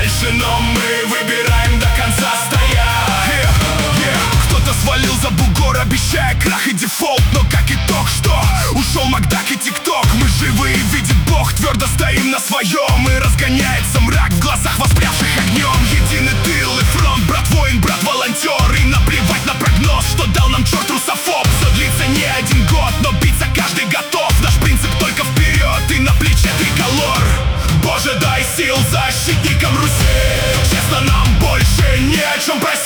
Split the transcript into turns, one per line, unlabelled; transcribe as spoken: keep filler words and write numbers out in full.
дальше, но мы выбираем до конца стоять. yeah, yeah. Кто-то свалил за бугор, обещая крах и дефолт, но как итог, что? Ушел Макдак и ТикТок. Мы живы и видит Бог, твердо стоим на своем. И разгоняется мрак в глазах воспрявших огнем. Единый тыл и фронт, брат воин, брат волонтер. И наплевать на прогноз, что дал нам черт русофоб. Все длится не один год, но биться каждый готов. Наш принцип только вперед и на плече триколор. Боже, дай сил защитникам Руси. Честно, нам больше не о чем просить.